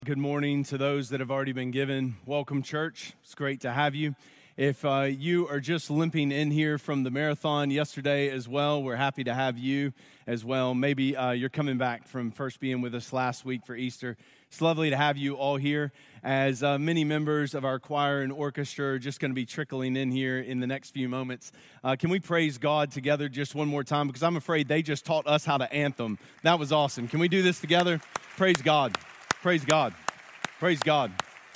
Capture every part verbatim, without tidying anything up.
Good morning to those that have already been given. Welcome, church. It's great to have you. If uh, you are just limping in here from the marathon yesterday as well, we're happy to have you as well. Maybe uh, you're coming back from first being with us last week for Easter. It's lovely to have you all here, as uh, many members of our choir and orchestra are just going to be trickling in here in the next few moments. Uh, can we praise God together just one more time? Because I'm afraid they just taught us how to anthem. That was awesome. Can we do this together? Praise God. Praise God. Praise God.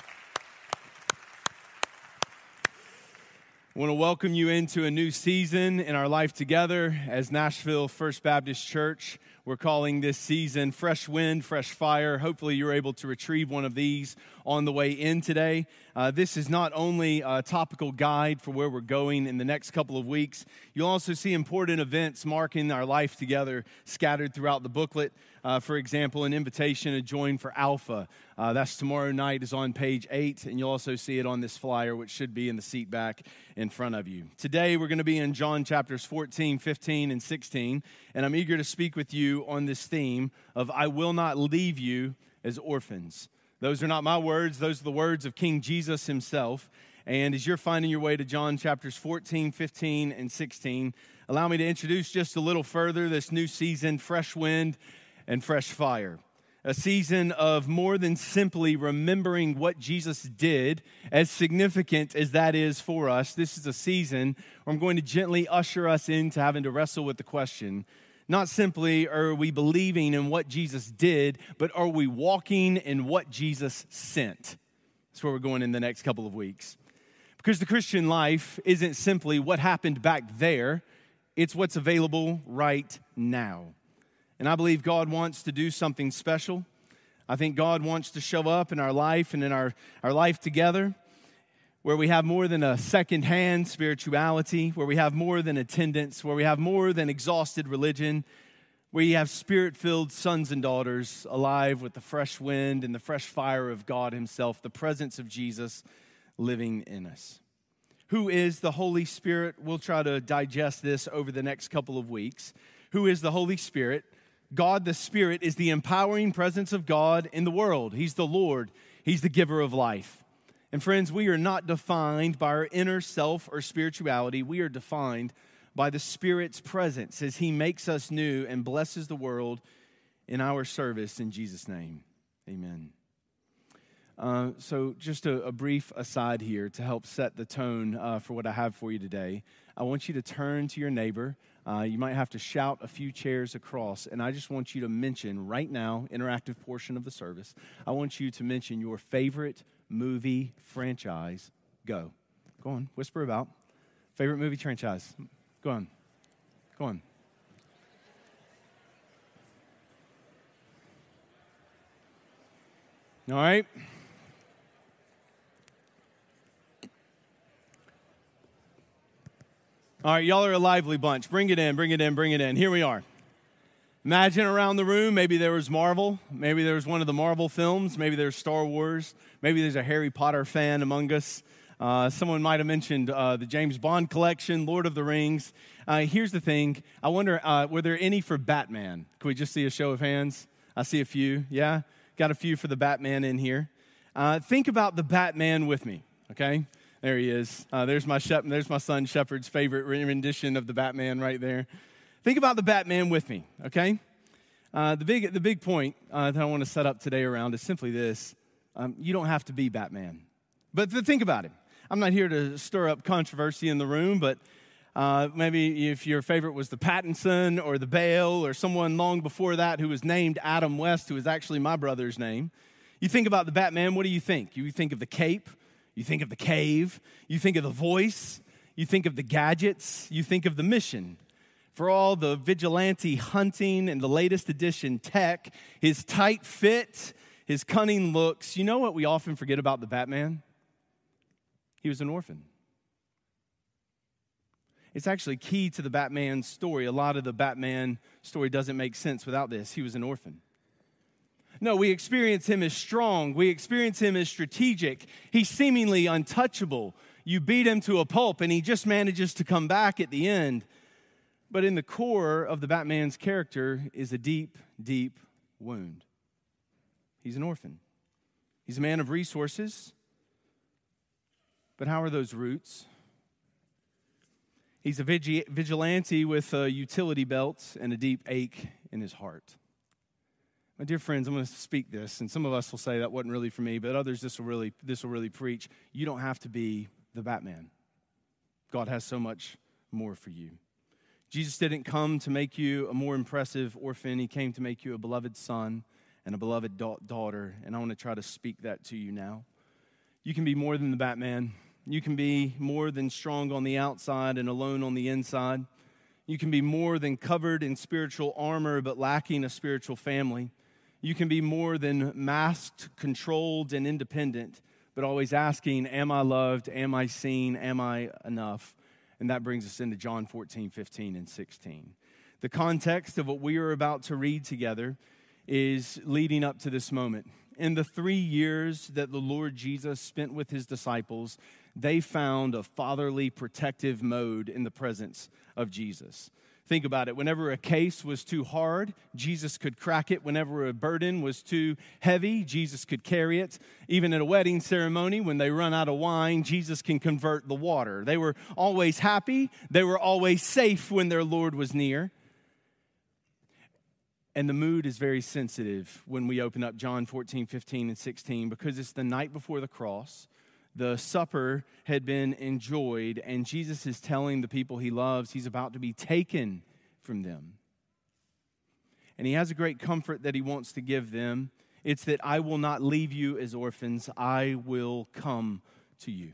I want to welcome you into a new season in our life together as Nashville First Baptist Church. We're calling this season Fresh Wind, Fresh Fire. Hopefully you're able to retrieve one of these on the way in today. Uh, this is not only a topical guide for where we're going in the next couple of weeks, you'll also see important events marking our life together scattered throughout the booklet. Uh, for example, an invitation to join for Alpha. Uh, that's tomorrow night, is on page eight, and you'll also see it on this flyer, which should be in the seat back in front of you. Today, we're going to be in John chapters fourteen, fifteen, and sixteen, and I'm eager to speak with you on this theme of I will not leave you as orphans. Those are not my words. Those are the words of King Jesus himself. And as you're finding your way to John chapters fourteen, fifteen, and sixteen, allow me to introduce just a little further this new season, Fresh Wind and Fresh Fire. A season of more than simply remembering what Jesus did, as significant as that is for us. This is a season where I'm going to gently usher us into having to wrestle with the question, not simply are we believing in what Jesus did, but are we walking in what Jesus sent? That's where we're going in the next couple of weeks. Because the Christian life isn't simply what happened back there, it's what's available right now. And I believe God wants to do something special. I think God wants to show up in our life and in our, our life together, where we have more than a second-hand spirituality, where we have more than attendance, where we have more than exhausted religion, where you have spirit-filled sons and daughters alive with the fresh wind and the fresh fire of God himself, the presence of Jesus living in us. Who is the Holy Spirit? We'll try to digest this over the next couple of weeks. Who is the Holy Spirit? God the Spirit is the empowering presence of God in the world. He's the Lord. He's the giver of life. And friends, we are not defined by our inner self or spirituality. We are defined by the Spirit's presence as he makes us new and blesses the world in our service. In Jesus' name, amen. Uh, so just a, a brief aside here to help set the tone uh, for what I have for you today. I want you to turn to your neighbor. Uh, you might have to shout a few chairs across, and I just want you to mention right now, interactive portion of the service, I want you to mention your favorite movie franchise. Go. Go on. Whisper about. Favorite movie franchise. Go on. Go on. All right. All right, y'all are a lively bunch. Bring it in, bring it in, bring it in. Here we are. Imagine around the room, maybe there was Marvel. Maybe there was one of the Marvel films. Maybe there's Star Wars. Maybe there's a Harry Potter fan among us. Uh, someone might have mentioned uh, the James Bond collection, Lord of the Rings. Uh, here's the thing. I wonder, uh, were there any for Batman? Can we just see a show of hands? I see a few. Yeah? Got a few for the Batman in here. Uh, think about the Batman with me, okay? There he is. Uh, there's my shep- there's my son Shepard's favorite rendition of the Batman right there. Think about the Batman with me, okay? Uh, the big the big point uh, that I want to set up today around is simply this. Um, you don't have to be Batman. But th- think about it. I'm not here to stir up controversy in the room, but uh, maybe if your favorite was the Pattinson or the Bale or someone long before that who was named Adam West, who is actually my brother's name. You think about the Batman, what do you think? You think of the cape. You think of the cave, you think of the voice, you think of the gadgets, you think of the mission. For all the vigilante hunting and the latest edition tech, his tight fit, his cunning looks, you know what we often forget about the Batman? He was an orphan. It's actually key to the Batman story. A lot of the Batman story doesn't make sense without this. He was an orphan. No, we experience him as strong. We experience him as strategic. He's seemingly untouchable. You beat him to a pulp, and he just manages to come back at the end. But in the core of the Batman's character is a deep, deep wound. He's an orphan. He's a man of resources. But how are those roots? He's a vigi- vigilante with a utility belt and a deep ache in his heart. My dear friends, I'm going to speak this, and some of us will say that wasn't really for me, but others, this will really, this will really preach. You don't have to be the Batman. God has so much more for you. Jesus didn't come to make you a more impressive orphan. He came to make you a beloved son and a beloved da- daughter, and I want to try to speak that to you now. You can be more than the Batman. You can be more than strong on the outside and alone on the inside. You can be more than covered in spiritual armor but lacking a spiritual family. You can be more than masked, controlled, and independent, but always asking, am I loved? Am I seen? Am I enough? And that brings us into John fourteen, fifteen, and sixteen. The context of what we are about to read together is leading up to this moment. In the three years that the Lord Jesus spent with his disciples, they found a fatherly protective mode in the presence of Jesus. Think about it. Whenever a case was too hard, Jesus could crack it. Whenever a burden was too heavy, Jesus could carry it. Even at a wedding ceremony, when they run out of wine, Jesus can convert the water. They were always happy. They were always safe when their Lord was near. And the mood is very sensitive when we open up John fourteen, fifteen, and sixteen, because it's the night before the cross. The supper had been enjoyed, and Jesus is telling the people he loves he's about to be taken from them. And he has a great comfort that he wants to give them. It's that I will not leave you as orphans. I will come to you.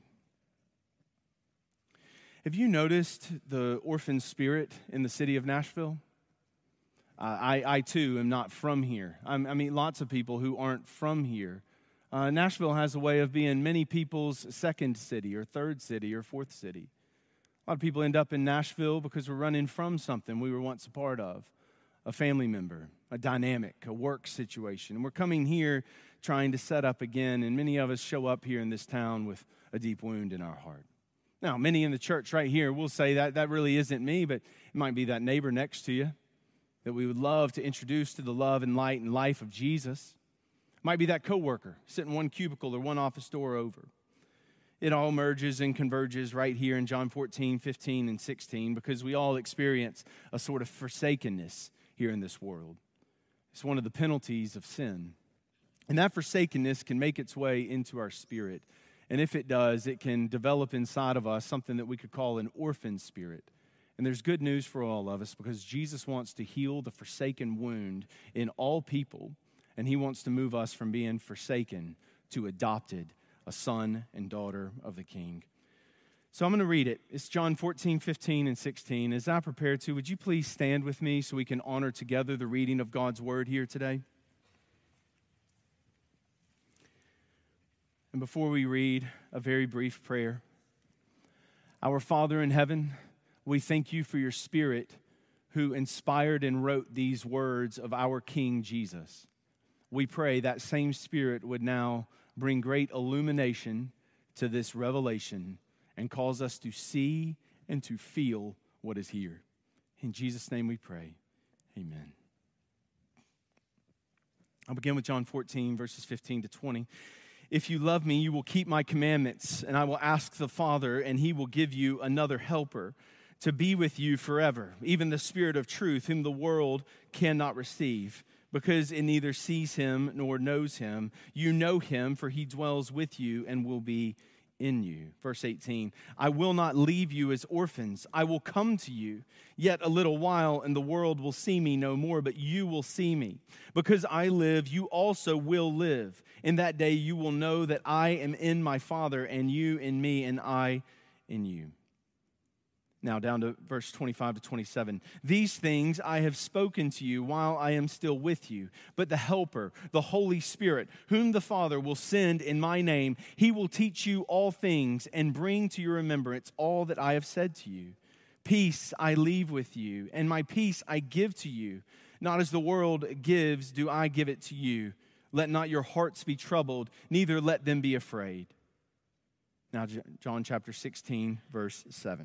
Have you noticed the orphan spirit in the city of Nashville? Uh, I, I, too, am not from here. I'm, I mean, lots of people who aren't from here. Uh, Nashville has a way of being many people's second city or third city or fourth city. A lot of people end up in Nashville because we're running from something we were once a part of, a family member, a dynamic, a work situation. And we're coming here trying to set up again, and many of us show up here in this town with a deep wound in our heart. Now, many in the church right here will say that that really isn't me, but it might be that neighbor next to you that we would love to introduce to the love and light and life of Jesus. Might be that coworker sitting one cubicle or one office door over. It all merges and converges right here in John fourteen, fifteen, and sixteen, because we all experience a sort of forsakenness here in this world. It's one of the penalties of sin. And that forsakenness can make its way into our spirit. And if it does, it can develop inside of us something that we could call an orphan spirit. And there's good news for all of us, because Jesus wants to heal the forsaken wound in all people. And he wants to move us from being forsaken to adopted, a son and daughter of the King. So I'm going to read it. It's John fourteen, fifteen, and sixteen. As I prepare to, would you please stand with me so we can honor together the reading of God's word here today? And before we read, a very brief prayer. Our Father in heaven, we thank you for your Spirit who inspired and wrote these words of our King Jesus. We pray that same Spirit would now bring great illumination to this revelation and cause us to see and to feel what is here. In Jesus' name we pray. Amen. I'll begin with John fourteen, verses fifteen to twenty. If you love me, you will keep my commandments, and I will ask the Father, and he will give you another helper to be with you forever, even the Spirit of truth, whom the world cannot receive, because it neither sees him nor knows him. You know him, for he dwells with you and will be in you. Verse eighteen, I will not leave you as orphans. I will come to you. Yet a little while, and the world will see me no more, but you will see me. Because I live, you also will live. In that day you will know that I am in my Father, and you in me, and I in you. Now down to verse twenty-five to twenty-seven. These things I have spoken to you while I am still with you. But the Helper, the Holy Spirit, whom the Father will send in my name, he will teach you all things and bring to your remembrance all that I have said to you. Peace I leave with you, and my peace I give to you. Not as the world gives, do I give it to you. Let not your hearts be troubled, neither let them be afraid. Now John chapter sixteen, verse seven.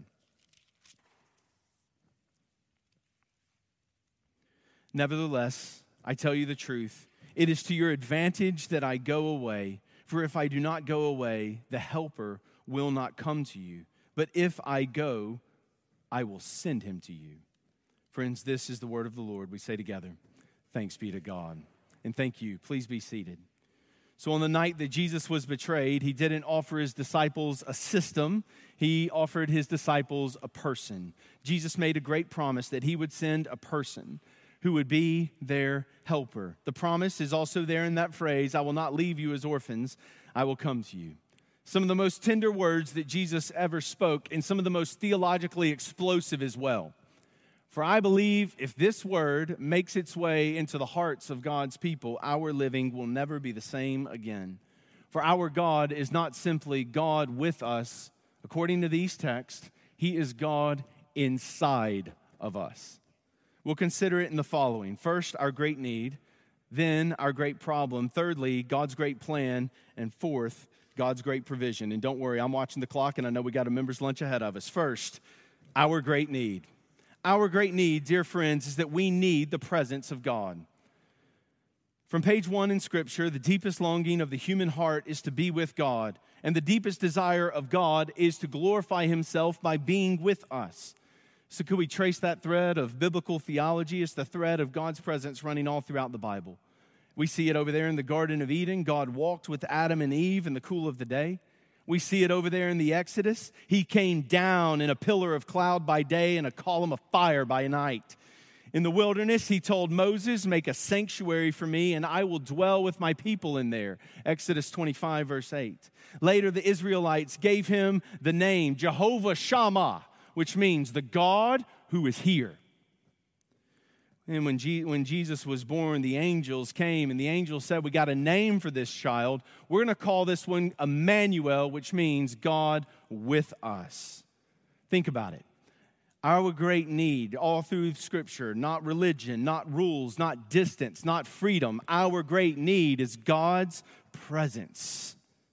Nevertheless, I tell you the truth, it is to your advantage that I go away. For if I do not go away, the Helper will not come to you. But if I go, I will send him to you. Friends, this is the word of the Lord. We say together, thanks be to God. And thank you. Please be seated. So on the night that Jesus was betrayed, he didn't offer his disciples a system. He offered his disciples a person. Jesus made a great promise that he would send a person who would be their helper. The promise is also there in that phrase, I will not leave you as orphans, I will come to you. Some of the most tender words that Jesus ever spoke, and some of the most theologically explosive as well. For I believe if this word makes its way into the hearts of God's people, our living will never be the same again. For our God is not simply God with us. According to these texts, he is God inside of us. We'll consider it in the following. First, our great need. Then, our great problem. Thirdly, God's great plan. And fourth, God's great provision. And don't worry, I'm watching the clock, and I know we got a members' lunch ahead of us. First, our great need. Our great need, dear friends, is that we need the presence of God. From page one in Scripture, the deepest longing of the human heart is to be with God. And the deepest desire of God is to glorify himself by being with us. So could we trace that thread of biblical theology? It's the thread of God's presence running all throughout the Bible. We see it over there in the Garden of Eden. God walked with Adam and Eve in the cool of the day. We see it over there in the Exodus. He came down in a pillar of cloud by day and a column of fire by night. In the wilderness, he told Moses, make a sanctuary for me and I will dwell with my people in there. Exodus twenty-five, verse eight. Later, the Israelites gave him the name Jehovah Shammah, which means the God who is here. And when, G- when Jesus was born, the angels came, and the angels said, we got a name for this child. We're going to call this one Emmanuel, which means God with us. Think about it. Our great need all through Scripture, not religion, not rules, not distance, not freedom. Our great need is God's presence.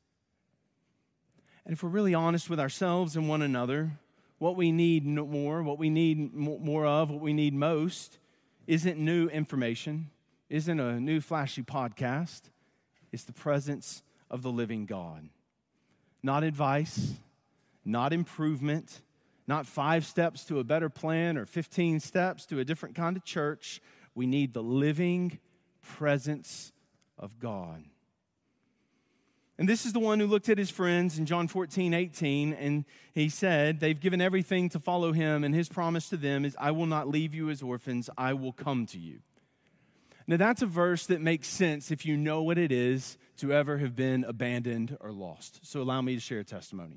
And if we're really honest with ourselves and one another, what we need more, what we need more of, what we need most, isn't new information, isn't a new flashy podcast. It's the presence of the living God. Not advice, not improvement, not five steps to a better plan or fifteen steps to a different kind of church. We need the living presence of God. And this is the one who looked at his friends in John fourteen, eighteen, and he said, they've given everything to follow him, and his promise to them is, I will not leave you as orphans, I will come to you. Now that's a verse that makes sense if you know what it is to ever have been abandoned or lost. So allow me to share a testimony.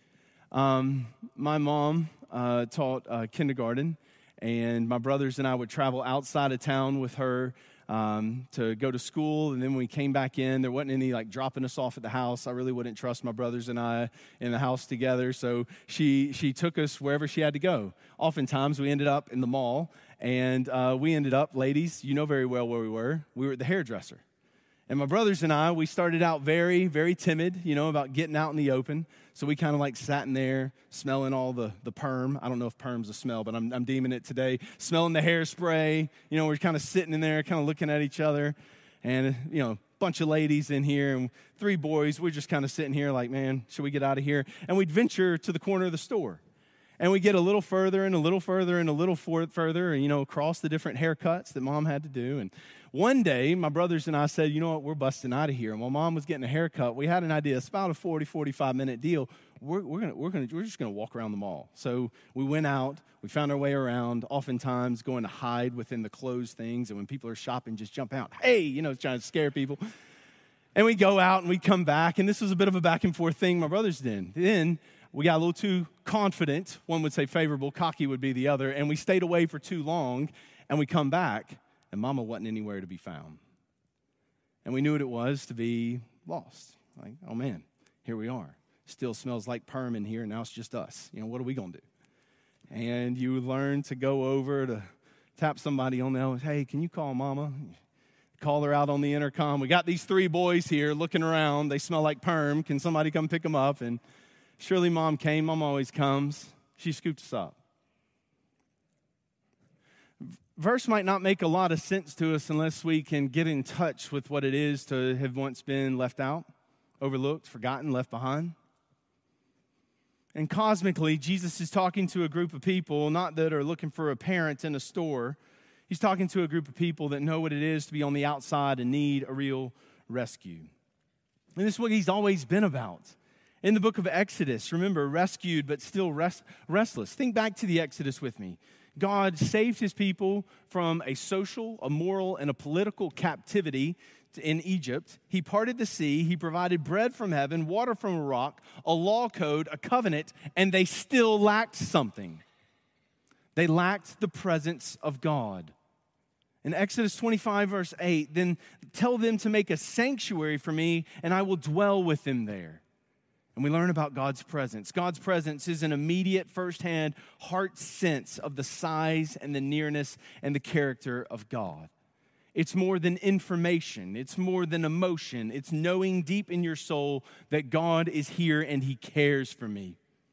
Um, my mom uh, taught uh, kindergarten, and my brothers and I would travel outside of town with her Um, to go to school, and then when we came back in, there wasn't any like dropping us off at the house. I really wouldn't trust my brothers and I in the house together, so she she took us wherever she had to go. Oftentimes, we ended up in the mall, and uh, we ended up, ladies, you know very well where we were. We were at the hairdresser. And my brothers and I, we started out very, very timid, you know, about getting out in the open. So we kind of like sat in there smelling all the, the perm. I don't know if perm's a smell, but I'm, I'm deeming it today. Smelling the hairspray. You know, we're kind of sitting in there, kind of looking at each other. And, you know, a bunch of ladies in here and three boys. We're just kind of sitting here like, man, should we get out of here? And we'd venture to the corner of the store. And we get a little further and a little further and a little for- further, and, you know, across the different haircuts that Mom had to do. And one day, my brothers and I said, you know what, we're busting out of here. And while Mom was getting a haircut, we had an idea. It's about a forty, forty-five minute deal. We're, we're, gonna, we're, gonna, we're just going to walk around the mall. So we went out. We found our way around, oftentimes going to hide within the closed things. And when people are shopping, just jump out. Hey, you know, trying to scare people. And we go out and we come back. And this was a bit of a back and forth thing my brothers did. Then we got a little too confident. One would say favorable, cocky would be the other. And we stayed away for too long. And we come back, and Mama wasn't anywhere to be found. And we knew what it was to be lost. Like, oh man, here we are. Still smells like perm in here, and now it's just us. You know, what are we going to do? And you learn to go over to tap somebody on the elbow. Hey, can you call Mama? Call her out on the intercom. We got these three boys here looking around. They smell like perm. Can somebody come pick them up? And surely Mom came. Mom always comes. She scooped us up. Verse might not make a lot of sense to us unless we can get in touch with what it is to have once been left out, overlooked, forgotten, left behind. And cosmically, Jesus is talking to a group of people, not that are looking for a parent in a store. He's talking to a group of people that know what it is to be on the outside and need a real rescue. And this is what he's always been about. In the book of Exodus, remember, rescued but still rest, restless. Think back to the Exodus with me. God saved his people from a social, a moral, and a political captivity in Egypt. He parted the sea. He provided bread from heaven, water from a rock, a law code, a covenant, and they still lacked something. They lacked the presence of God. In Exodus twenty-five, verse eight, then tell them to make a sanctuary for me, and I will dwell with them there. And we learn about God's presence. God's presence is an immediate, firsthand heart sense of the size and the nearness and the character of God. It's more than information. It's more than emotion. It's knowing deep in your soul that God is here and he cares for me.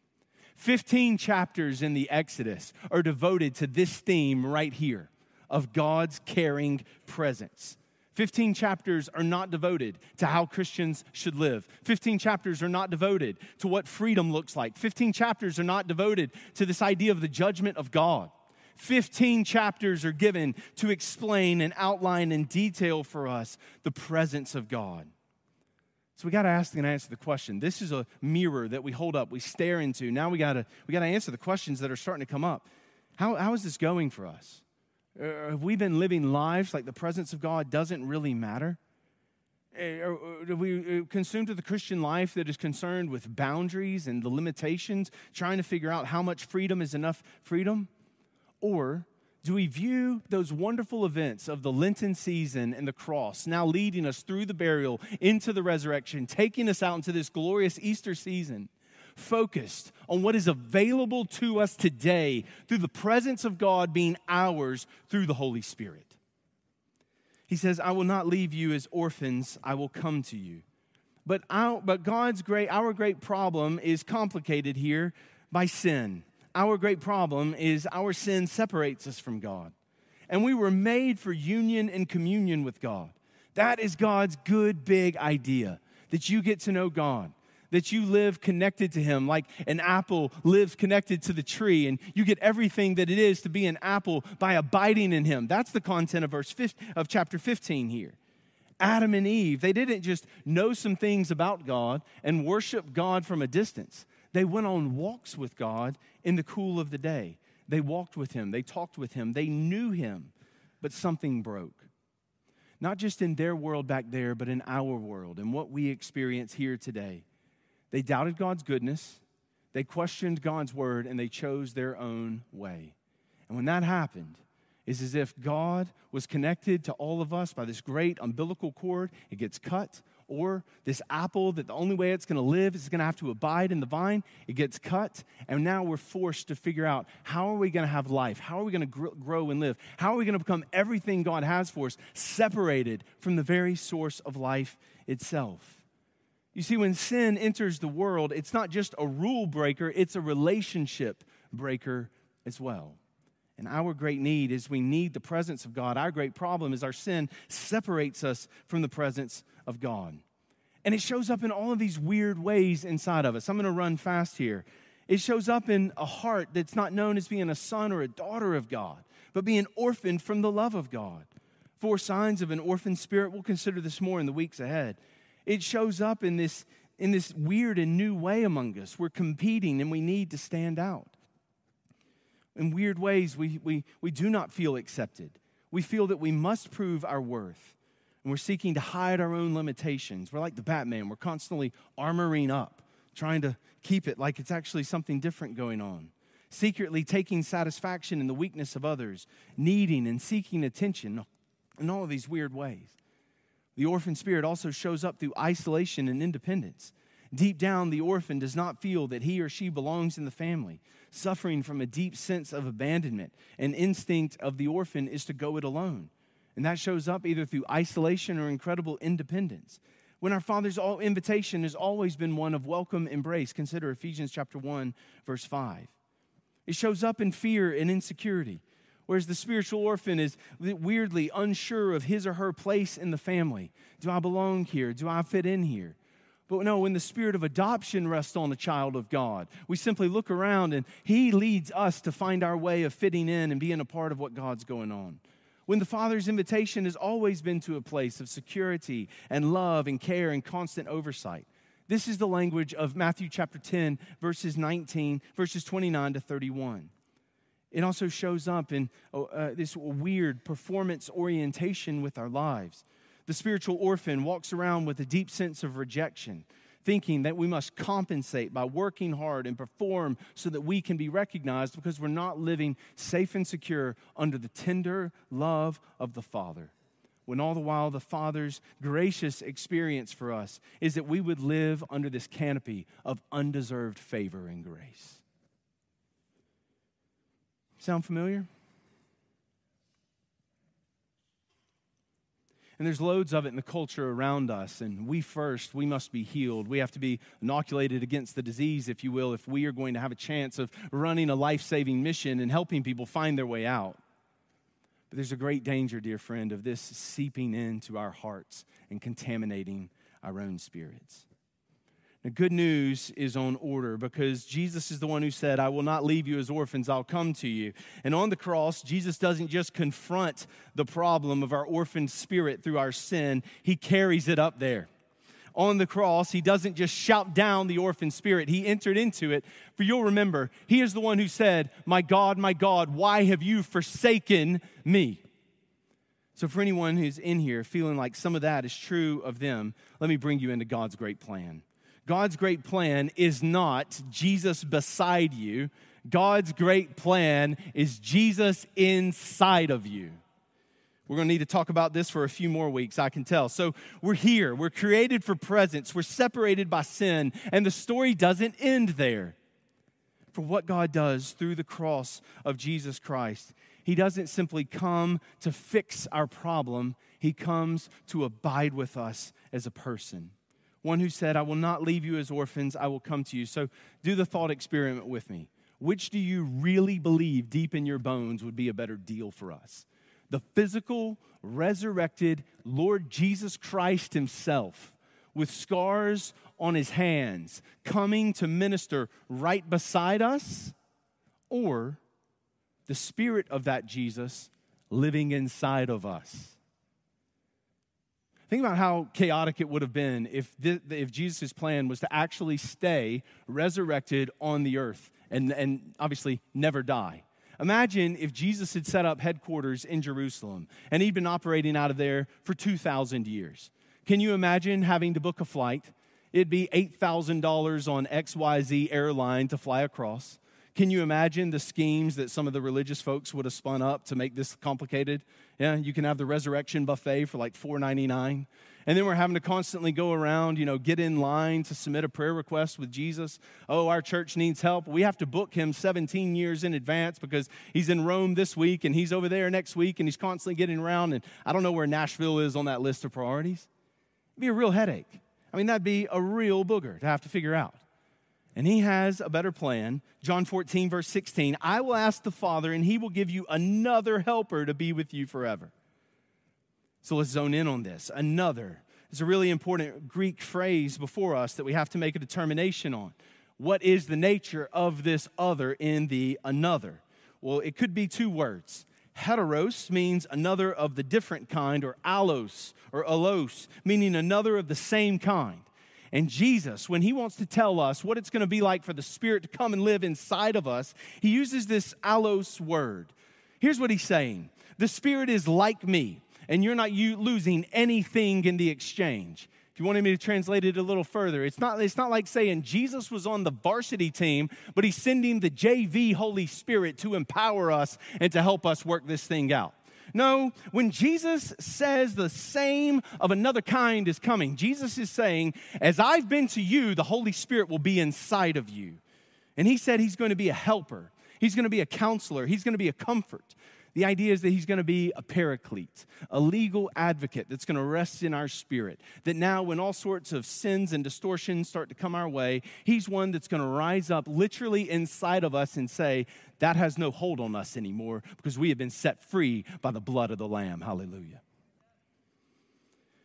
Fifteen chapters in the Exodus are devoted to this theme right here of God's caring presence. Fifteen chapters are not devoted to how Christians should live. Fifteen chapters are not devoted to what freedom looks like. Fifteen chapters are not devoted to this idea of the judgment of God. Fifteen chapters are given to explain and outline in detail for us the presence of God. So we got to ask and answer the question. This is a mirror that we hold up, we stare into. Now we got to we got to answer the questions that are starting to come up. How how is this going for us? Uh, have we been living lives like the presence of God doesn't really matter? Are, are we consumed with a Christian life that is concerned with boundaries and the limitations, trying to figure out how much freedom is enough freedom? Or do we view those wonderful events of the Lenten season and the cross now leading us through the burial into the resurrection, taking us out into this glorious Easter season, focused on what is available to us today through the presence of God being ours through the Holy Spirit? He says, I will not leave you as orphans, I will come to you. But our, but God's great, our great problem is complicated here by sin. Our great problem is our sin separates us from God. And we were made for union and communion with God. That is God's good, big idea, that you get to know God, that you live connected to him like an apple lives connected to the tree, and you get everything that it is to be an apple by abiding in him. That's the content of verse fifteen, of chapter fifteen here. Adam and Eve, they didn't just know some things about God and worship God from a distance. They went on walks with God in the cool of the day. They walked with him. They talked with him. They knew him, but something broke. Not just in their world back there, but in our world and what we experience here today. They doubted God's goodness, they questioned God's word, and they chose their own way. And when that happened, it's as if God was connected to all of us by this great umbilical cord. It gets cut, or this apple that the only way it's going to live is going to have to abide in the vine. It gets cut, and now we're forced to figure out, how are we going to have life? How are we going to grow and live? How are we going to become everything God has for us, separated from the very source of life itself? You see, when sin enters the world, it's not just a rule breaker, it's a relationship breaker as well. And our great need is we need the presence of God. Our great problem is our sin separates us from the presence of God. And it shows up in all of these weird ways inside of us. I'm going to run fast here. It shows up in a heart that's not known as being a son or a daughter of God, but being orphaned from the love of God. Four signs of an orphan spirit. We'll consider this more in the weeks ahead. It shows up in this, in this weird and new way among us. We're competing and we need to stand out. In weird ways, we, we, we do not feel accepted. We feel that we must prove our worth. And we're seeking to hide our own limitations. We're like the Batman. We're constantly armoring up, trying to keep it like it's actually something different going on. Secretly taking satisfaction in the weakness of others, needing and seeking attention in all of these weird ways. The orphan spirit also shows up through isolation and independence. Deep down, the orphan does not feel that he or she belongs in the family, suffering from a deep sense of abandonment. An instinct of the orphan is to go it alone. And that shows up either through isolation or incredible independence. When our Father's invitation has always been one of welcome embrace. Consider Ephesians chapter one, verse five. It shows up in fear and insecurity. Whereas the spiritual orphan is weirdly unsure of his or her place in the family. Do I belong here? Do I fit in here? But no, when the spirit of adoption rests on a child of God, we simply look around and he leads us to find our way of fitting in and being a part of what God's going on. When the Father's invitation has always been to a place of security and love and care and constant oversight. This is the language of Matthew chapter ten, verses nineteen, verses twenty-nine to thirty-one. It also shows up in uh, this weird performance orientation with our lives. The spiritual orphan walks around with a deep sense of rejection, thinking that we must compensate by working hard and perform so that we can be recognized because we're not living safe and secure under the tender love of the Father. When all the while the Father's gracious experience for us is that we would live under this canopy of undeserved favor and grace. Sound familiar? And there's loads of it in the culture around us. And we first, we must be healed. We have to be inoculated against the disease, if you will, if we are going to have a chance of running a life-saving mission and helping people find their way out. But there's a great danger, dear friend, of this seeping into our hearts and contaminating our own spirits. The good news is on order because Jesus is the one who said, I will not leave you as orphans, I'll come to you. And on the cross, Jesus doesn't just confront the problem of our orphan spirit through our sin, he carries it up there. On the cross, he doesn't just shout down the orphan spirit, he entered into it. For you'll remember, he is the one who said, my God, my God, why have you forsaken me? So for anyone who's in here feeling like some of that is true of them, let me bring you into God's great plan. God's great plan is not Jesus beside you. God's great plan is Jesus inside of you. We're going to need to talk about this for a few more weeks, I can tell. So we're here. We're created for presence. We're separated by sin. And the story doesn't end there. For what God does through the cross of Jesus Christ, he doesn't simply come to fix our problem. He comes to abide with us as a person. One who said, I will not leave you as orphans, I will come to you. So do the thought experiment with me. Which do you really believe deep in your bones would be a better deal for us? The physical, resurrected Lord Jesus Christ himself with scars on his hands coming to minister right beside us? Or the spirit of that Jesus living inside of us? Think about how chaotic it would have been if, th- if Jesus' plan was to actually stay resurrected on the earth and, and obviously never die. Imagine if Jesus had set up headquarters in Jerusalem and he'd been operating out of there for two thousand years. Can you imagine having to book a flight? It'd be eight thousand dollars on X Y Z airline to fly across. Can you imagine the schemes that some of the religious folks would have spun up to make this complicated? Yeah, you can have the resurrection buffet for like four ninety-nine. And then we're having to constantly go around, you know, get in line to submit a prayer request with Jesus. Oh, our church needs help. We have to book him seventeen years in advance because he's in Rome this week and he's over there next week and he's constantly getting around. And I don't know where Nashville is on that list of priorities. It'd be a real headache. I mean, that'd be a real booger to have to figure out. And he has a better plan. John fourteen, verse sixteen, I will ask the Father, and he will give you another helper to be with you forever. So let's zone in on this. Another. It's a really important Greek phrase before us that we have to make a determination on. What is the nature of this other in the another? Well, it could be two words. Heteros means another of the different kind, or allos, or allos, meaning another of the same kind. And Jesus, when he wants to tell us what it's going to be like for the Spirit to come and live inside of us, he uses this allos word. Here's what he's saying. The Spirit is like me, and you're not you losing anything in the exchange. If you wanted me to translate it a little further, it's not, it's not like saying Jesus was on the varsity team, but he's sending the J V Holy Spirit to empower us and to help us work this thing out. No, when Jesus says the same of another kind is coming, Jesus is saying, as I've been to you, the Holy Spirit will be inside of you. And he said he's going to be a helper. He's going to be a counselor. He's going to be a comfort. The idea is that he's going to be a paraclete, a legal advocate that's going to rest in our spirit. That now when all sorts of sins and distortions start to come our way, he's one that's going to rise up literally inside of us and say, that has no hold on us anymore because we have been set free by the blood of the Lamb. Hallelujah.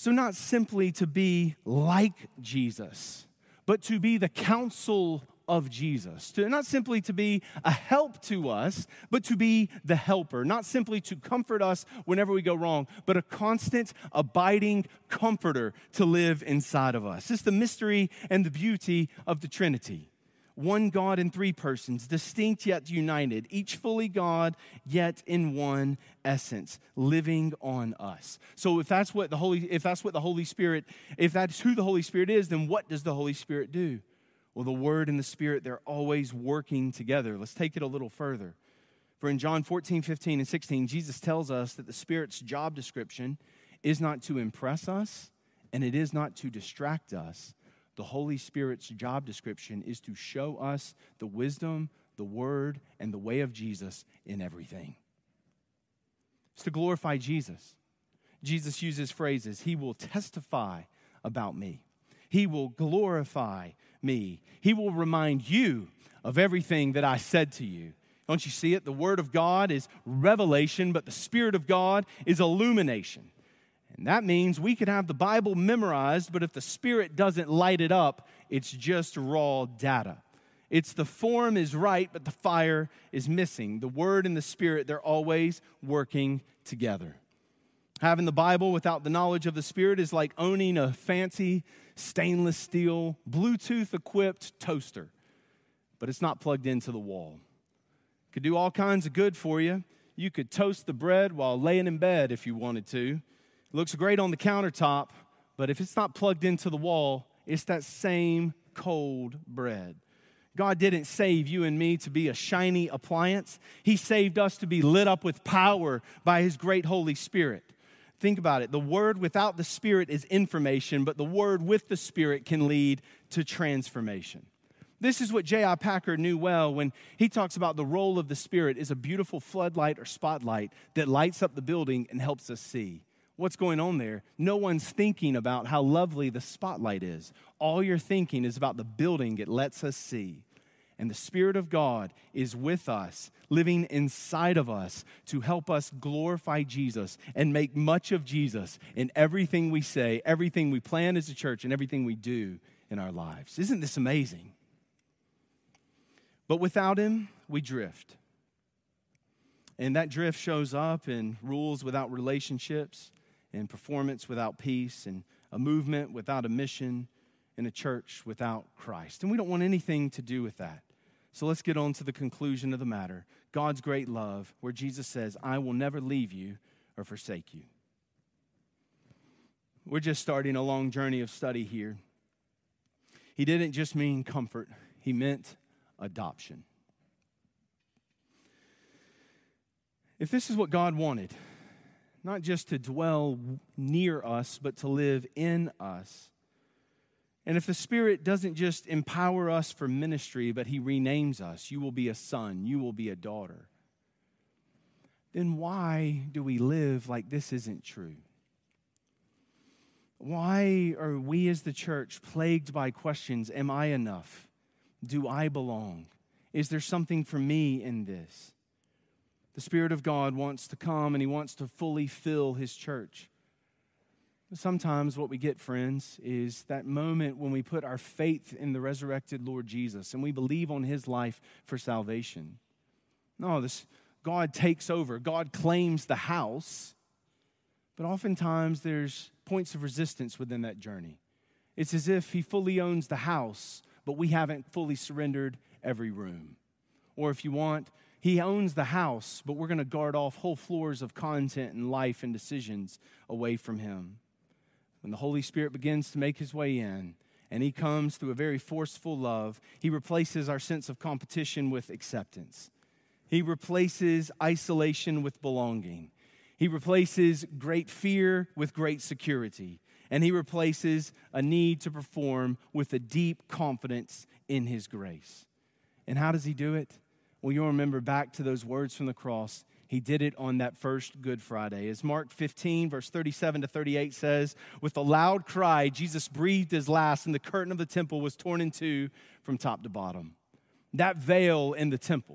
So not simply to be like Jesus, but to be the counsel of Jesus. To, not simply to be a help to us, but to be the helper. Not simply to comfort us whenever we go wrong, but a constant, abiding comforter to live inside of us. It's the mystery and the beauty of the Trinity. One God in three persons, distinct yet united, each fully God, yet in one essence, living on us. So if that's what the Holy, if that's what the Holy Spirit, if that's who the Holy Spirit is, then what does the Holy Spirit do? Well, the Word and the Spirit, they're always working together. Let's take it a little further. For in John fourteen, fifteen, and sixteen, Jesus tells us that the Spirit's job description is not to impress us, and it is not to distract us. The Holy Spirit's job description is to show us the wisdom, the word, and the way of Jesus in everything. It's to glorify Jesus. Jesus uses phrases, he will testify about me. He will glorify me. He will remind you of everything that I said to you. Don't you see it? The Word of God is revelation, but the Spirit of God is illumination. And that means we could have the Bible memorized, but if the Spirit doesn't light it up, it's just raw data. It's the form is right, but the fire is missing. The Word and the Spirit, they're always working together. Having the Bible without the knowledge of the Spirit is like owning a fancy stainless steel, Bluetooth-equipped toaster, but it's not plugged into the wall. It could do all kinds of good for you. You could toast the bread while laying in bed if you wanted to. It looks great on the countertop, but if it's not plugged into the wall, it's that same cold bread. God didn't save you and me to be a shiny appliance. He saved us to be lit up with power by His great Holy Spirit. Think about it. The Word without the Spirit is information, but the Word with the Spirit can lead to transformation. This is what J I Packer knew well when he talks about the role of the Spirit is a beautiful floodlight or spotlight that lights up the building and helps us see. What's going on there? No one's thinking about how lovely the spotlight is. All you're thinking is about the building it lets us see. And the Spirit of God is with us, living inside of us to help us glorify Jesus and make much of Jesus in everything we say, everything we plan as a church, and everything we do in our lives. Isn't this amazing? But without Him, we drift. And that drift shows up in rules without relationships, in performance without peace, and a movement without a mission, in a church without Christ. And we don't want anything to do with that. So let's get on to the conclusion of the matter. God's great love, where Jesus says, I will never leave you or forsake you. We're just starting a long journey of study here. He didn't just mean comfort. He meant adoption. If this is what God wanted, not just to dwell near us, but to live in us, and if the Spirit doesn't just empower us for ministry, but He renames us, you will be a son, you will be a daughter, then why do we live like this isn't true? Why are we as the church plagued by questions? Am I enough? Do I belong? Is there something for me in this? The Spirit of God wants to come and He wants to fully fill His church. Sometimes what we get, friends, is that moment when we put our faith in the resurrected Lord Jesus and we believe on His life for salvation. No, this God takes over. God claims the house, but oftentimes there's points of resistance within that journey. It's as if He fully owns the house, but we haven't fully surrendered every room. Or if you want, He owns the house, but we're going to guard off whole floors of content and life and decisions away from Him. When the Holy Spirit begins to make His way in, and He comes through a very forceful love, He replaces our sense of competition with acceptance. He replaces isolation with belonging. He replaces great fear with great security. And He replaces a need to perform with a deep confidence in His grace. And how does He do it? Well, you'll remember back to those words from the cross. He did it on that first Good Friday. As Mark fifteen, verse thirty-seven to thirty-eight says, with a loud cry, Jesus breathed His last, and the curtain of the temple was torn in two from top to bottom. That veil in the temple,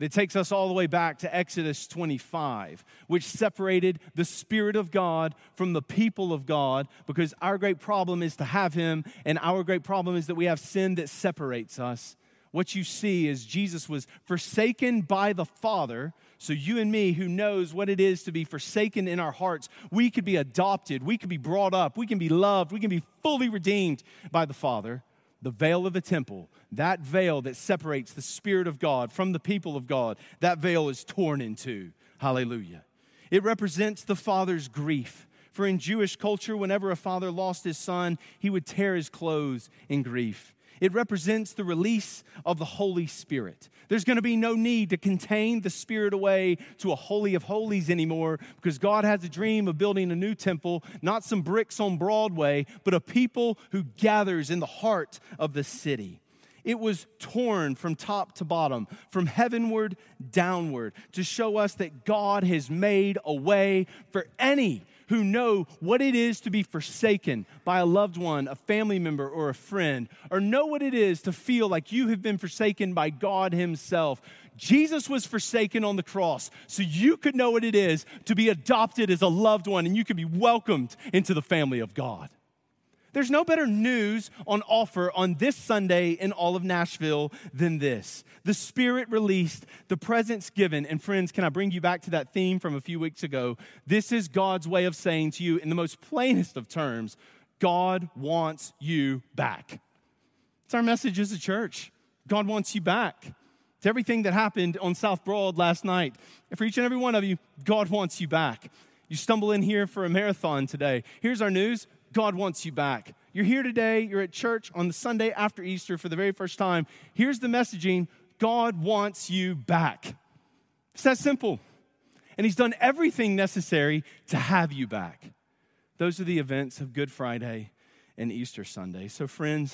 that takes us all the way back to Exodus twenty-five, which separated the Spirit of God from the people of God, because our great problem is to have Him, and our great problem is that we have sin that separates us. What you see is Jesus was forsaken by the Father, so you and me, who knows what it is to be forsaken in our hearts, we could be adopted, we could be brought up, we can be loved, we can be fully redeemed by the Father. The veil of the temple, that veil that separates the Spirit of God from the people of God, that veil is torn in two. Hallelujah. It represents the Father's grief. For in Jewish culture, whenever a father lost his son, he would tear his clothes in grief. It represents the release of the Holy Spirit. There's going to be no need to contain the Spirit away to a holy of holies anymore, because God has a dream of building a new temple, not some bricks on Broadway, but a people who gathers in the heart of the city. It was torn from top to bottom, from heavenward downward, to show us that God has made a way for any who know what it is to be forsaken by a loved one, a family member, or a friend, or know what it is to feel like you have been forsaken by God Himself. Jesus was forsaken on the cross so you could know what it is to be adopted as a loved one, and you could be welcomed into the family of God. There's no better news on offer on this Sunday in all of Nashville than this. The Spirit released, the presence given. And friends, can I bring you back to that theme from a few weeks ago? This is God's way of saying to you in the most plainest of terms, God wants you back. It's our message as a church. God wants you back. It's everything that happened on South Broad last night. And for each and every one of you, God wants you back. You stumble in here for a marathon today. Here's our news. God wants you back. You're here today, you're at church on the Sunday after Easter for the very first time. Here's the messaging, God wants you back. It's that simple. And He's done everything necessary to have you back. Those are the events of Good Friday and Easter Sunday. So friends,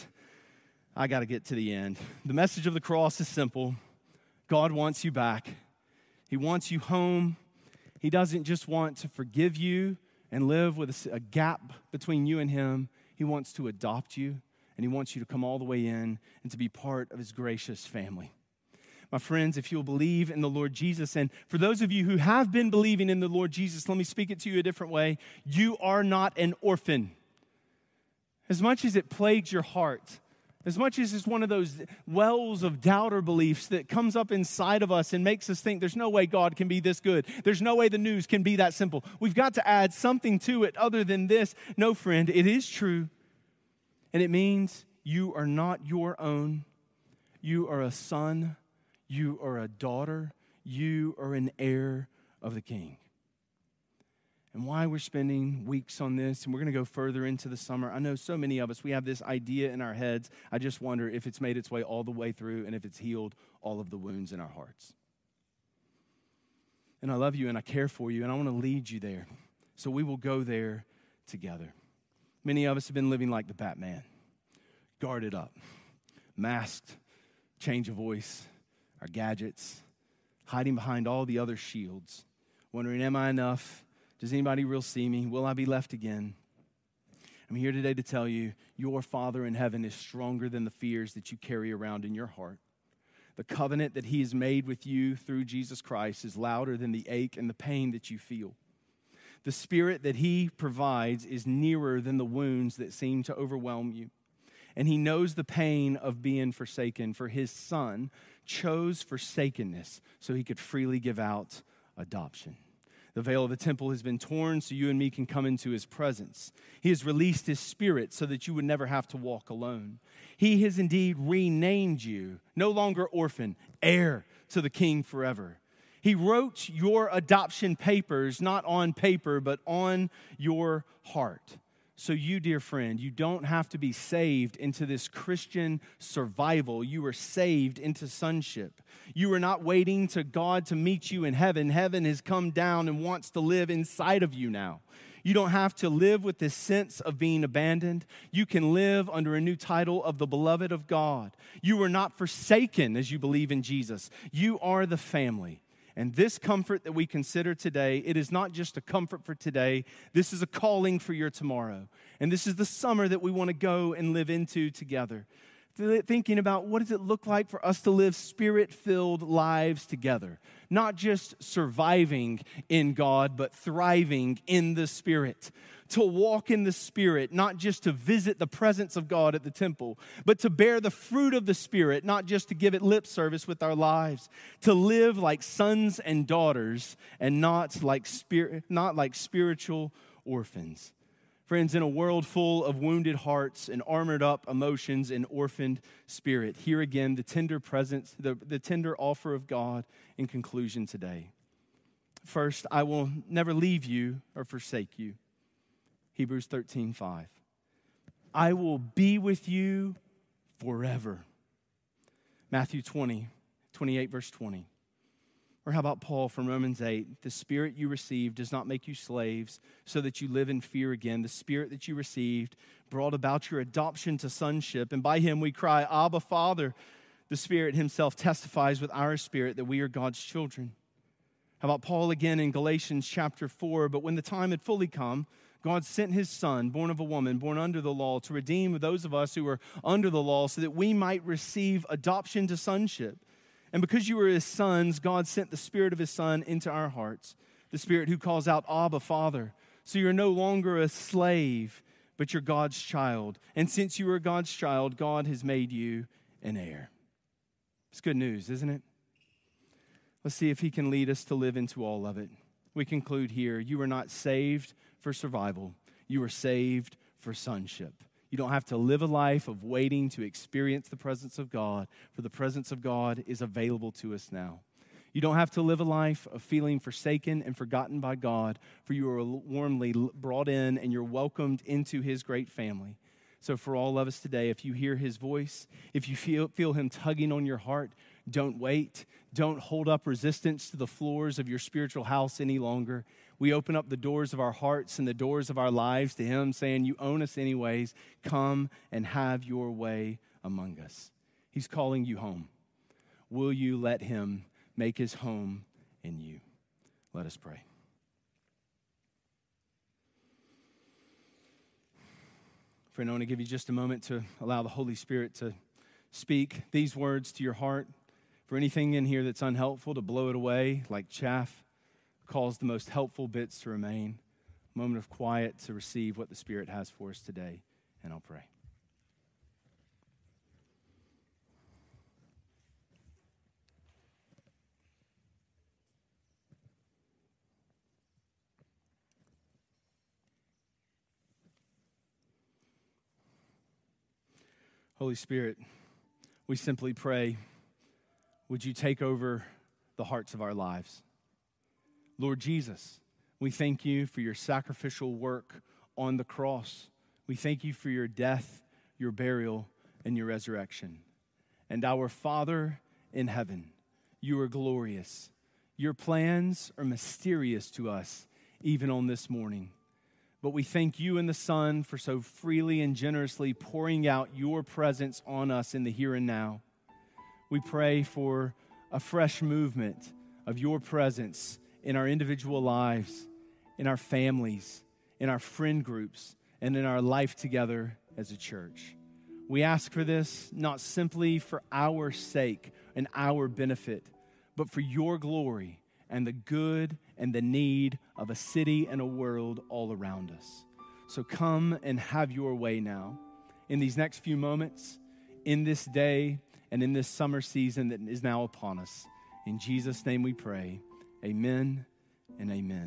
I got to get to the end. The message of the cross is simple. God wants you back. He wants you home. He doesn't just want to forgive you and live with a, a gap between you and Him. He wants to adopt you, and He wants you to come all the way in and to be part of His gracious family. My friends, if you'll believe in the Lord Jesus, and for those of you who have been believing in the Lord Jesus, let me speak it to you a different way. You are not an orphan. As much as it plagues your heart, as much as it's one of those wells of doubt or beliefs that comes up inside of us and makes us think there's no way God can be this good. There's no way the news can be that simple. We've got to add something to it other than this. No, friend, it is true. And it means you are not your own. You are a son. You are a daughter. You are an heir of the King. And why we're spending weeks on this, and we're going to go further into the summer. I know so many of us, we have this idea in our heads. I just wonder if it's made its way all the way through and if it's healed all of the wounds in our hearts. And I love you and I care for you and I want to lead you there. So we will go there together. Many of us have been living like the Batman, guarded up, masked, change of voice, our gadgets, hiding behind all the other shields, wondering, am I enough? Does anybody real see me? Will I be left again? I'm here today to tell you, your Father in heaven is stronger than the fears that you carry around in your heart. The covenant that He has made with you through Jesus Christ is louder than the ache and the pain that you feel. The Spirit that He provides is nearer than the wounds that seem to overwhelm you. And He knows the pain of being forsaken, for His Son chose forsakenness so He could freely give out adoption. The veil of the temple has been torn so you and me can come into His presence. He has released His Spirit so that you would never have to walk alone. He has indeed renamed you, no longer orphan, heir to the King forever. He wrote your adoption papers, not on paper, but on your heart. So you, dear friend, you don't have to be saved into this Christian survival. You are saved into sonship. You are not waiting to God to meet you in heaven. Heaven has come down and wants to live inside of you now. You don't have to live with this sense of being abandoned. You can live under a new title of the beloved of God. You are not forsaken as you believe in Jesus. You are the family. And this comfort that we consider today, it is not just a comfort for today. This is a calling for your tomorrow. And this is the summer that we want to go and live into together. thinking about what does it look like for us to live spirit-filled lives together. Not just surviving in God, but thriving in the Spirit. To walk in the Spirit, not just to visit the presence of God at the temple, but to bear the fruit of the Spirit, not just to give it lip service with our lives. To live like sons and daughters and not like spirit, not like spiritual orphans. Friends, in a world full of wounded hearts and armored up emotions and orphaned spirit, here again the tender presence, the, the tender offer of God in conclusion today. First, I will never leave you or forsake you. Hebrews thirteen five. I will be with you forever. Matthew twenty, twenty-eight, verse twenty. Or how about Paul from Romans eight? The Spirit you received does not make you slaves so that you live in fear again. The Spirit that you received brought about your adoption to sonship, and by him we cry, Abba, Father. The Spirit himself testifies with our spirit that we are God's children. How about Paul again in Galatians chapter four? But when the time had fully come, God sent his Son, born of a woman, born under the law, to redeem those of us who were under the law so that we might receive adoption to sonship. And because you were his sons, God sent the Spirit of his Son into our hearts, the Spirit who calls out, Abba, Father. So you're no longer a slave, but you're God's child. And since you are God's child, God has made you an heir. It's good news, isn't it? Let's see if he can lead us to live into all of it. We conclude here, you are not saved for survival. You are saved for sonship. You don't have to live a life of waiting to experience the presence of God, for the presence of God is available to us now. You don't have to live a life of feeling forsaken and forgotten by God, for you are warmly brought in and you're welcomed into his great family. So for all of us today, if you hear his voice, if you feel, feel him tugging on your heart, don't wait. Don't hold up resistance to the floors of your spiritual house any longer. We open up the doors of our hearts and the doors of our lives to him, saying, you own us anyways. Come and have your way among us. He's calling you home. Will you let him make his home in you? Let us pray. Friend, I want to give you just a moment to allow the Holy Spirit to speak these words to your heart. For anything in here that's unhelpful, to blow it away like chaff. Cause the most helpful bits to remain. A moment of quiet to receive what the Spirit has for us today. And I'll pray. Holy Spirit, we simply pray, would you take over the hearts of our lives? Lord Jesus, we thank you for your sacrificial work on the cross. We thank you for your death, your burial, and your resurrection. And our Father in heaven, you are glorious. Your plans are mysterious to us, even on this morning. But we thank you and the Son for so freely and generously pouring out your presence on us in the here and now. We pray for a fresh movement of your presence in our individual lives, in our families, in our friend groups, and in our life together as a church. We ask for this not simply for our sake and our benefit, but for your glory and the good and the need of a city and a world all around us. So come and have your way now in these next few moments, in this day, and in this summer season that is now upon us. In Jesus' name we pray. Amen and amen.